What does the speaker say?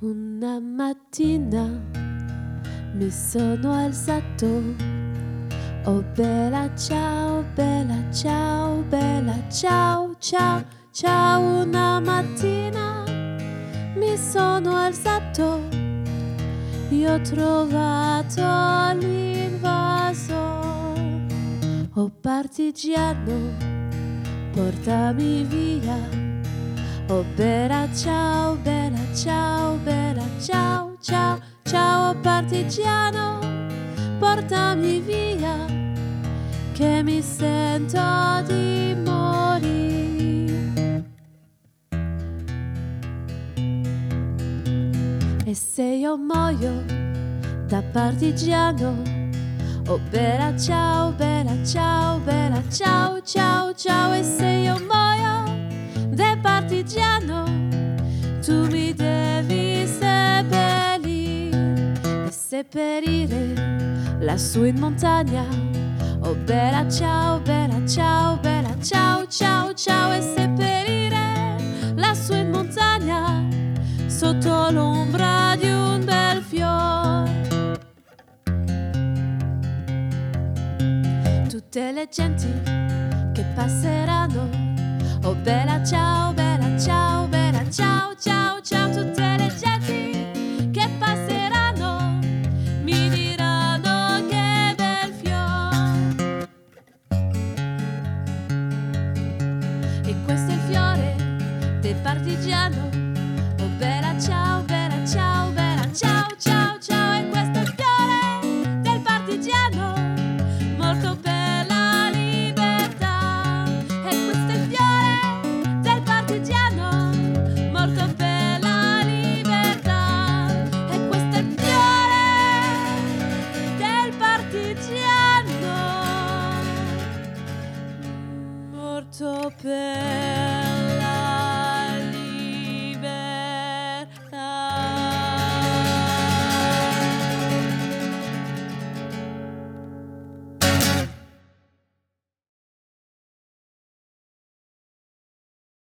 Una mattina mi sono alzato, oh bella ciao, bella ciao, bella ciao, ciao, ciao. Una mattina mi sono alzato, io ho trovato l'invaso, oh partigiano, portami via. Oh bella ciao, bella ciao, bella ciao, ciao, ciao partigiano, portami via, che mi sento di morire. E se io muoio da partigiano, oh bella ciao, bella ciao, bella ciao, ciao, ciao. E se io muoio da partigiano, tu mi devi seppellire e seppellire lassù in montagna. Oh bella ciao, bella ciao, bella ciao, ciao, ciao. E seppellire lassù in montagna, sotto l'ombra di un bel fiore. Tutte le genti che passeranno, oh bella ciao, bella ciao, bella ciao, ciao, ciao. Tutte le genti che passeranno mi diranno che bel fiore. E questo è il fiore del partigiano, oh bella ciao, bella ciao, bella ciao, ciao, ciao. E questo è il fiore del partigiano, morto per la libertà. E questo è il fiore del partigiano, morto per la libertà. E questo è il fiore del partigiano, morto per